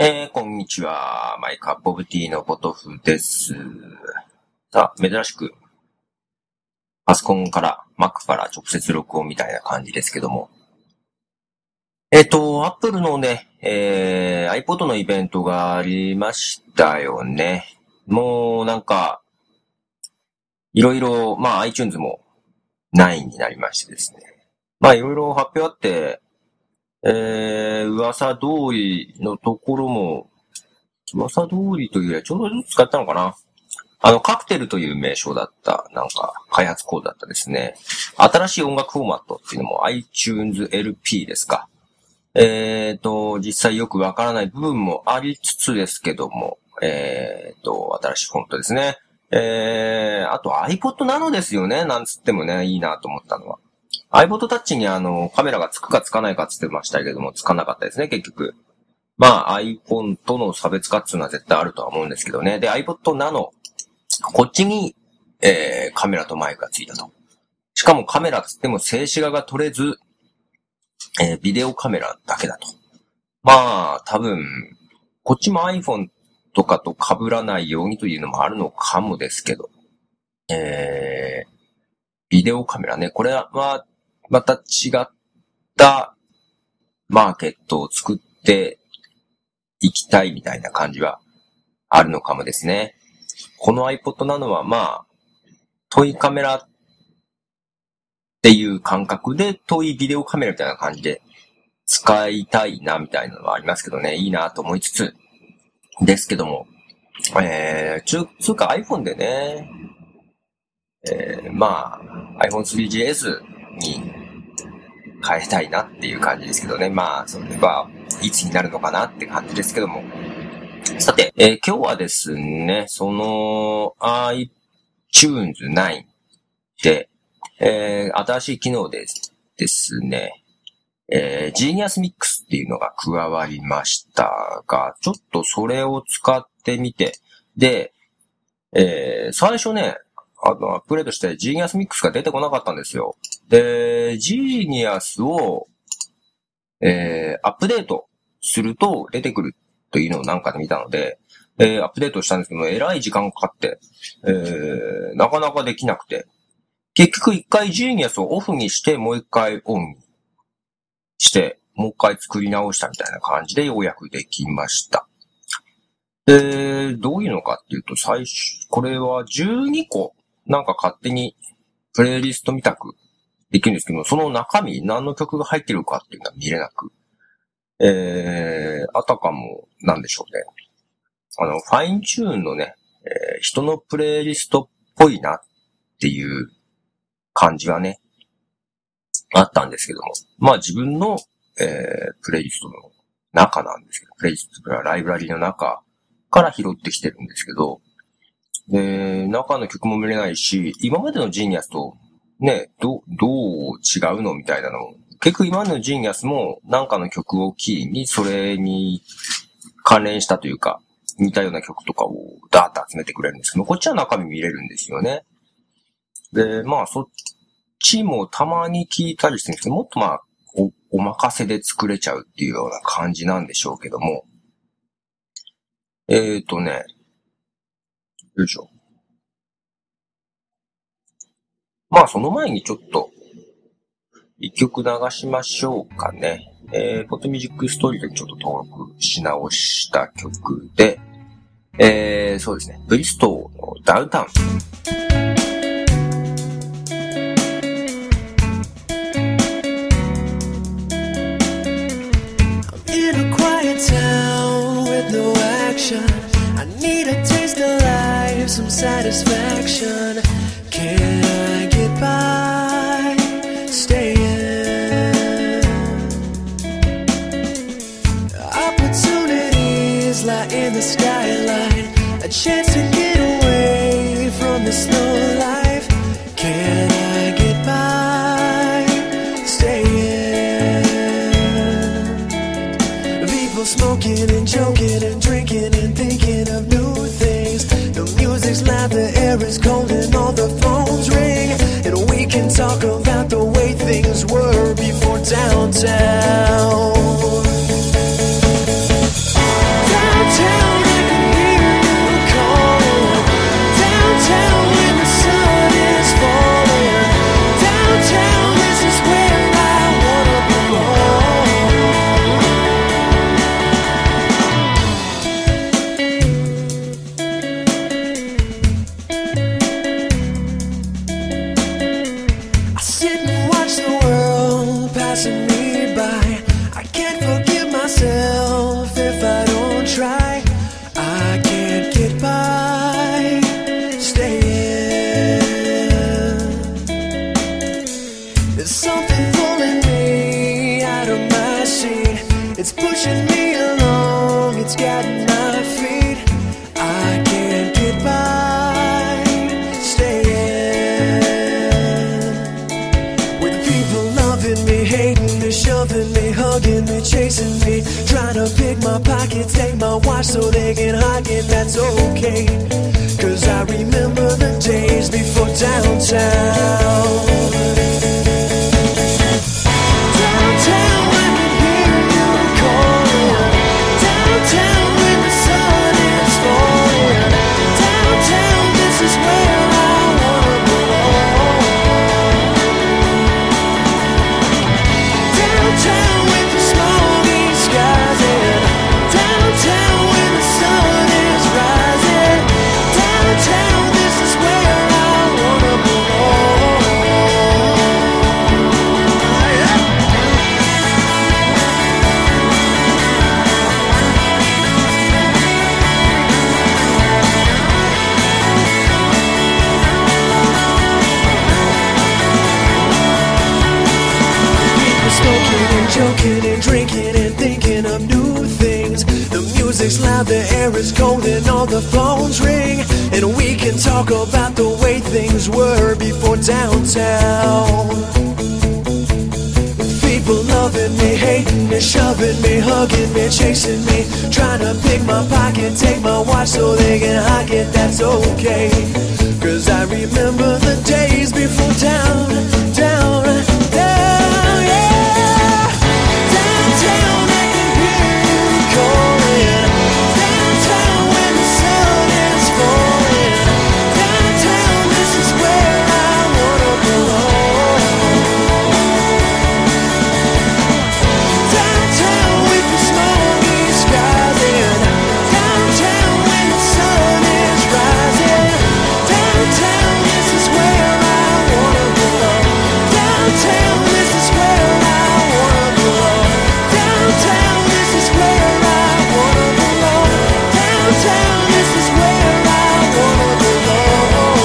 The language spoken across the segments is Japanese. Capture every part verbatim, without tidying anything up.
えー、こんにちは。マイカップオブティーのポトフです。さあ、珍しく、パソコンから、Mac から直接録音みたいな感じですけども。えっ、ー、と、Apple のね、えー、iPod のイベントがありましたよね。もうなんか、いろいろ、まあ iTunes もナインになりましてですね。まあいろいろ発表あって、えー、噂通りのところも、噂通りというよりはちょうどずつ使ったのかな。あの、カクテルという名称だった、なんか、開発コードだったですね。新しい音楽フォーマットっていうのも iTunes エルピー ですか。えっと、実際よくわからない部分もありつつですけども、えっと、新しいフォントですね。えー、あと iPod Nano ですよね。なんつってもね、いいなと思ったのは。iPod Touch にあの、カメラがつくかつかないかつってましたけども、つかなかったですね、結局。まあ iPhone との差別化っていうのは絶対あるとは思うんですけどね。で、iPod Nano、こっちに、えー、カメラとマイクがついたと。しかもカメラつっても静止画が撮れず、えー、ビデオカメラだけだと。まあ、多分、こっちも iPhone とかと被らないようにというのもあるのかもですけど、えー、ビデオカメラね、これはまた違ったマーケットを作っていきたいみたいな感じはあるのかもですね。この iPod Nano はまあ、トイカメラっていう感覚でトイビデオカメラみたいな感じで使いたいなみたいなのはありますけどね、いいなと思いつつですけども、えー、つ、つうか iPhone でね、えー、まあ iPhone スリージーエス に変えたいなっていう感じですけどね、まあそれはいつになるのかなって感じですけども、さて、えー、今日はですね、その iTunes ナインで、えー、新しい機能でですね、えー、Genius Mix っていうのが加わりましたが、ちょっとそれを使ってみて、で、えー、最初ね、あの、アップグレードして Genius Mix が出てこなかったんですよ。で、Genius を、えー、アップデートすると出てくるというのをなんかで見たので、えー、アップデートしたんですけど、えらい時間かかって、えー、なかなかできなくて、結局一回 Genius をオフにして、もう一回オンにして、もう一回作り直したみたいな感じでようやくできました。で、どういうのかっていうと、最初、これはじゅうにこ、なんか勝手にプレイリスト見たくできるんですけど、その中身、何の曲が入ってるかっていうのは見れなく、えー、あたかも、なんでしょうね。あの、ファインチューンのね、えー、人のプレイリストっぽいなっていう感じはね、あったんですけども。まあ自分の、えー、プレイリストの中なんですけど、プレイリストがライブラリの中から拾ってきてるんですけど、で、中の曲も見れないし、今までのジーニアスとね、ど、どう違うのみたいなのも、結局今までのジーニアスもなんかの曲をキーにそれに関連したというか、似たような曲とかをダーッと集めてくれるんですけど、こっちは中身見れるんですよね。で、まあそっちもたまに聞いたりしてるんですけど、もっとまあお、お任せで作れちゃうっていうような感じなんでしょうけども。えーとね、よいしょ。まあその前にちょっと一曲流しましょうかね。えー、ポッドミュージックストーリーでちょっと登録し直した曲で、えー、そうですね、ブリストーのダウンタウン。 I need a taste of life, some satisfaction. Can I get by staying? Opportunities lie in the skyline, a chance to get away from this slow life. Can I get by staying? People smoking and joking and drinking and thinking of new things. The music's loud, the air is cold and all the phones ring. And we can talk about the way things were before downtown. passing me by. I can't forgive myself if I don't try. I can't get by staying. There's something pulling me out of my seat. It's pushing me along, it's got my feet. I can't get by staying. With people loving me, hating me, shoving me, hugging me, chasing me, trying to pick my pocket, take my watch so they can hide it. That's okay, cause I remember the days before downtown. Downtown, I can hear you calling. Downtown, when the sun is falling. Downtown, this is where I wanna belong. Downtown, with the smoky skies and downtown, when the sun is rising. Downtown, this is where I wanna belong. Smoking and joking and drinking and thinking of new things. The music's loud, the air is cold and all the phones ring. And we can talk about the way things were before downtown. People loving me, hating me, shoving me, hugging me, chasing me, trying to pick my pocket, take my watch so they can hide it. That's okay, cause I remember the days before down, down, down, yeah. Downtown, I can hear you calling. Downtown, when the sun is falling. Downtown, this is where I wanna belong. Downtown, with the smoky skies and downtown, when the sun is rising. Downtown, this is where I wanna belong. Downtown, this is where I wanna belong. Downtown, this is where I wanna belong. Downtown, this is where I wanna belong.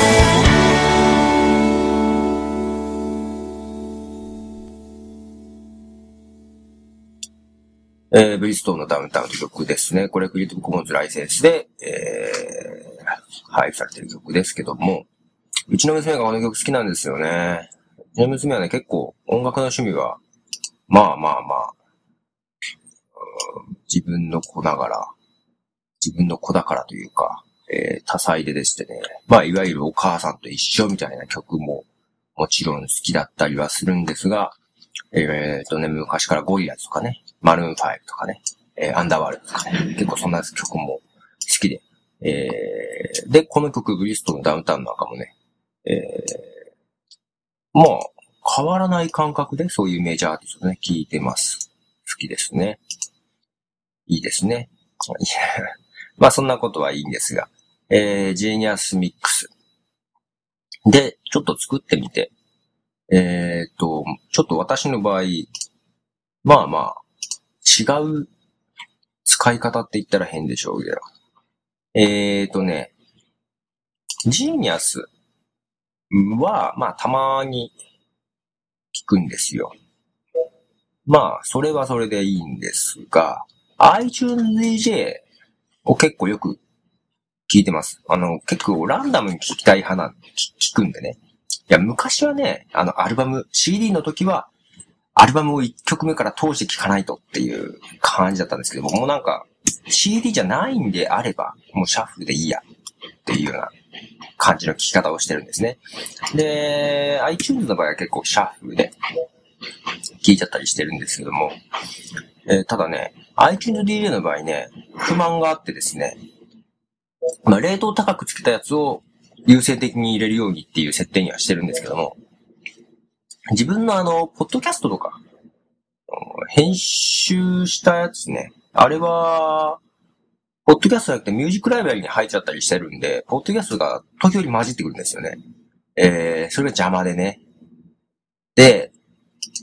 えー、ブリストンのダウンタウンという曲ですね。これ、クリエイティブコモンズライセンスで、えー、配布されている曲ですけども、うちの娘がこの曲好きなんですよね。うちの娘はね、結構音楽の趣味は、まあまあまあ、うん自分の子ながら、自分の子だからというか、えー、多彩ででしてね、まあいわゆるお母さんと一緒みたいな曲ももちろん好きだったりはするんですが、えーとね、昔からゴリラズとかね、マルーンファイブとかね、えー、アンダーワールドとかね、結構そんな曲も好きで、えー、で、この曲、ブリストンのダウンタウンなんかもね、えー、まあ、変わらない感覚でそういうメジャーアーティストね、聴いてます。好きですね。いいですね。まあ、そんなことはいいんですが、えー、ジーニアスミックス。で、ちょっと作ってみて、えーと、ちょっと私の場合、まあまあ、違う使い方って言ったら変でしょうけど、えーとね、ジーニアスは、まあたまに聞くんですよ。まあ、それはそれでいいんですが、iTunes ディージェー を結構よく聞いてます。あの、結構ランダムに聞きたい派なんで聞くんでね。いや、昔はね、あの、アルバム、シーディー の時は、アルバムをいっきょくめから通して聴かないとっていう感じだったんですけども、もうなんか、シーディー じゃないんであれば、もうシャッフルでいいやっていうような感じの聴き方をしてるんですね。で、iTunes の場合は結構シャッフルで聴いちゃったりしてるんですけども、えー、ただね、iTunes ディージェー の場合ね、不満があってですね、まあ、レートを高くつけたやつを優先的に入れるようにっていう設定にはしてるんですけども、自分のあの、ポッドキャストとか、編集したやつね、あれは、ポッドキャストじゃなくてミュージックライブラリに入っちゃったりしてるんで、ポッドキャストが時折混じってくるんですよね。えー、それが邪魔でね。で、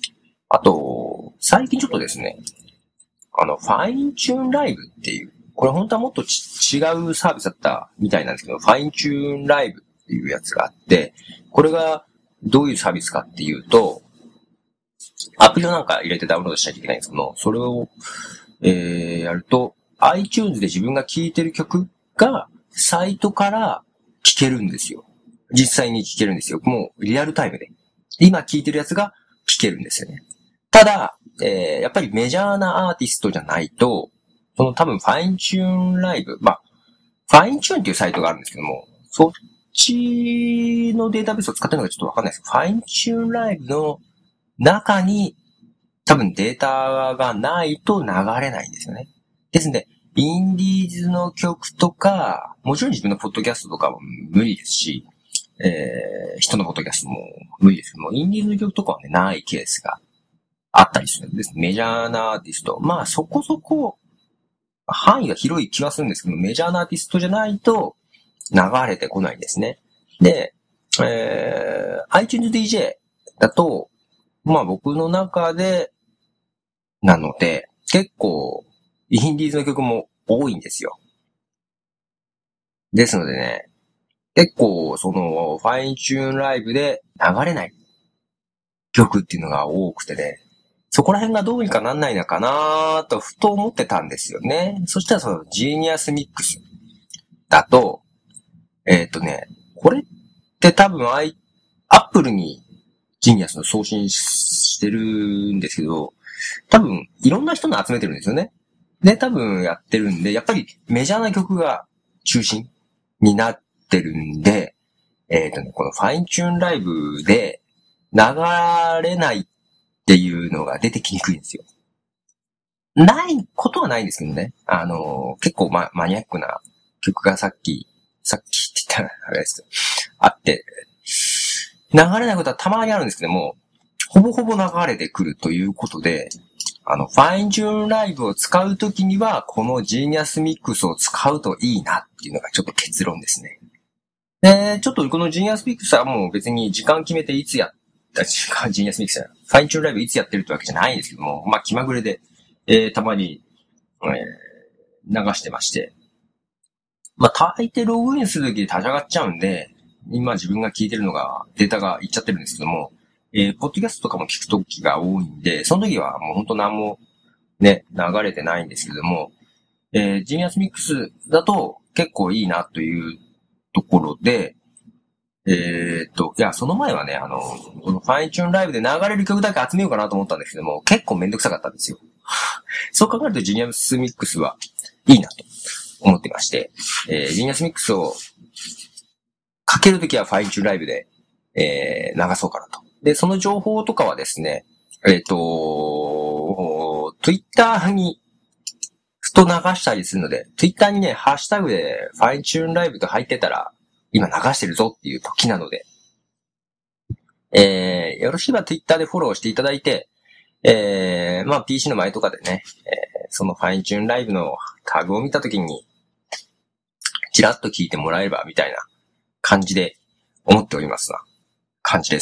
あと、最近ちょっとですね、あの、ファインチューンライブっていう、これ本当はもっとち違うサービスだったみたいなんですけど、ファインチューンライブっていうやつがあって、これがどういうサービスかっていうと、アプリをなんか入れてダウンロードしなきゃいけないんですけど、それを、えー、やると、iTunes で自分が聴いてる曲が、サイトから聴けるんですよ。実際に聴けるんですよ。もう、リアルタイムで。今聴いてるやつが聴けるんですよね。ただ、えー、やっぱりメジャーなアーティストじゃないと、その多分ファインチューンライブ、まあ、ファインチューンっていうサイトがあるんですけども、そっちのデータベースを使ってるのかちょっとわかんないです。ファインチューンライブの中に多分データがないと流れないんですよね。ですので、インディーズの曲とか、もちろん自分のポッドキャストとかも無理ですし、えー、人のポッドキャストも無理ですけども、インディーズの曲とかはね、ないケースがあったりするんです。メジャーなアーティスト。まあそこそこ範囲が広い気はするんですけど、メジャーなアーティストじゃないと流れてこないんですね。で、えー、iTunes ディージェー だと、まあ僕の中で、なので、結構、インディーズの曲も多いんですよ。ですのでね、結構、その、ファインチューンライブで流れない曲っていうのが多くてね、そこら辺がどうにかなんないのかなとふと思ってたんですよね。そしたらそのジーニアスミックスだと、えっとね、これって多分アイ、アップルにジーニアスの送信してるんですけど、多分いろんな人の集めてるんですよね。で、多分やってるんで、やっぱりメジャーな曲が中心になってるんで、えっとね、このファインチューンライブで流れないっていうのが出てきにくいんですよ。ないことはないんですけどね。あの、結構ママニアックな曲がさっき、さっきって言ったらあれですけど、あって、流れないことはたまにあるんですけども、ほぼほぼ流れてくるということで、あの、ファインチューンライブを使うときには、このジーニアスミックスを使うといいなっていうのがちょっと結論ですね。で、ちょっとこのジーニアスミックスはもう別に時間決めていつや、時間、ジーニアスミックスは、ファインチューンライブいつやってるってわけじゃないんですけども、まあ気まぐれで、えー、たまに、えー、流してまして、まあ大抵ログインするときで立ち上がっちゃうんで、今自分が聞いてるのが、データがいっちゃってるんですけども、えー、ポッドキャストとかも聞くときが多いんで、その時はもう本当何もね、流れてないんですけども、えー、ジーニアスミックスだと結構いいなというところで、えー、っと、いや、その前はね、あの、このファインチューンライブで流れる曲だけ集めようかなと思ったんですけども、結構めんどくさかったんですよ。そう考えるとジーニアスミックスはいいなと思ってまして、えー、ジーニアスミックスをかけるときはファインチューンライブで、えー、流そうかなと。で、その情報とかはですね、えっと、Twitter にふと流したりするので、Twitter にね、ハッシュタグでファインチューンライブと入ってたら、今流してるぞっていう時なので、えー、よろしければ Twitter でフォローしていただいて、えー、まあ ピーシー の前とかでね、えー、そのファインチューンライブのタグを見た時に、ちらっと聞いてもらえればみたいな感じで思っておりますな感じです。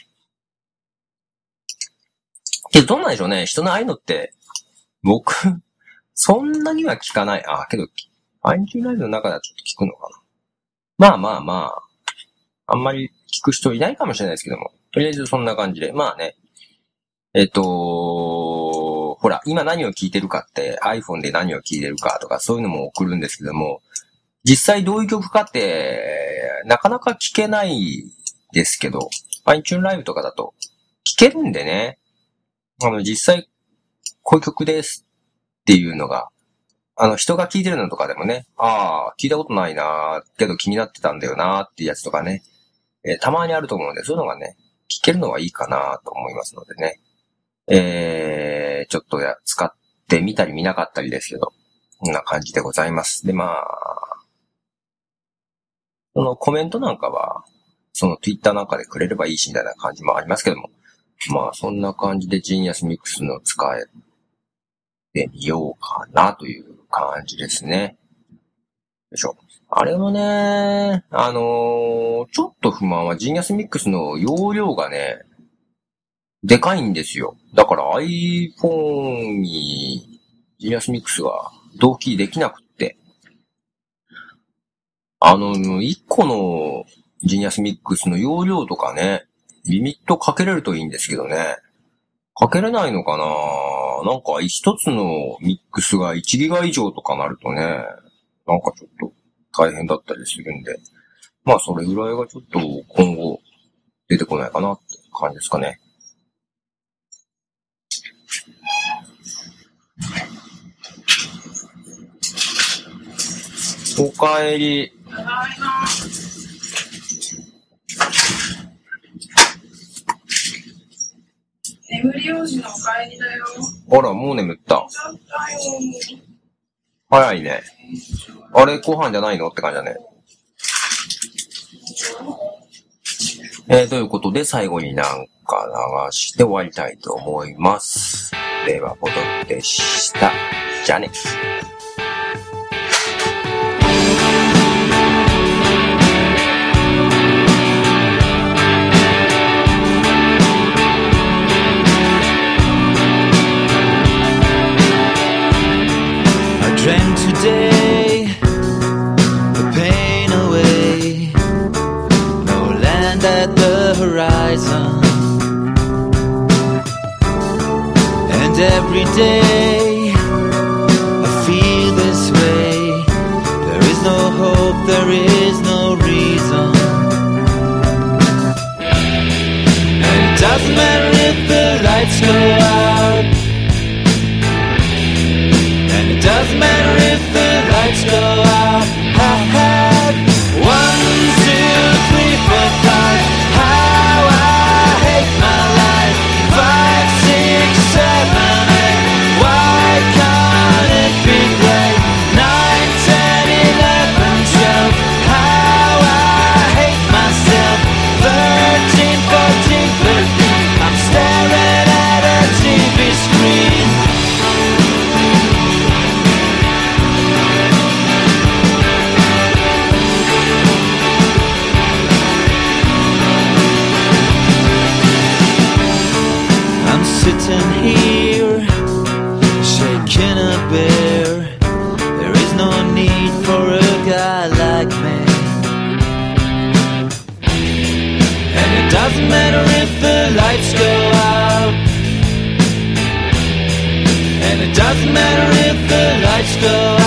けどどうなんでしょうね、人のああいうのって、僕、そんなには聞かない。あ、けど、ファインチューンライブの中ではちょっと聞くのかな。まあまあまあ、あんまり聞く人いないかもしれないですけども、とりあえずそんな感じで、まあね、えっと、ほら、今何を聞いてるかって iPhone で何を聞いてるかとかそういうのも送るんですけども、実際どういう曲かってなかなか聞けないですけど、iTunes ライブとかだと聞けるんでね、あの実際こういう曲ですっていうのが、あの人が聞いてるのとかでもね、ああ、聞いたことないなーけど気になってたんだよなーっていうやつとかね、えー、たまにあると思うので、そういうのがね、聞けるのはいいかなと思いますのでね。えー、ちょっとや、使ってみたり見なかったりですけど、こんな感じでございます。で、まあ、そのコメントなんかは、その Twitter なんかでくれればいいしみたいな感じもありますけども、まあ、そんな感じでジーニアスミックスの使えてみようかなという感じですね。よいしょ。あれもね、あのー、ちょっと不満はジーニアスミックスの容量がね、 でかいんですよ。だから iPhone にジニアスミックスが同期できなくって。あの、いっこのジニアスミックスの容量とかね、リミットかけれるといいんですけどね。かけれないのかな？なんか一つのミックスがいちギガ以上とかなるとね、なんかちょっと大変だったりするんで。まあそれぐらいがちょっと今後出てこないかなって感じですかね。おかえり。 眠り用事のお帰りだよ。 あら、もう眠った。早いね。あれ、ご飯じゃないのって感じだね。えー、ということで、最後になんか流して終わりたいと思います。では、ポトフでした。じゃあね。 Dreamt today the pain away, no land at the horizon, and every day I feel this way. There is no hope, there is no reason, and it doesn't matter if the lights go out. It doesn't matter if the lights go out. I had one, two, three, four, five. How I hate my life. Five, six, seven, eight. Why can't it be great? Nine, ten, eleven, twelve. How I hate myself. Thirteen, fourteen, fifteen. I'm staring at a T V screen. Sitting here, shaking a bear. There is no need for a guy like me. And it doesn't matter if the lights go out. And it doesn't matter if the lights go out.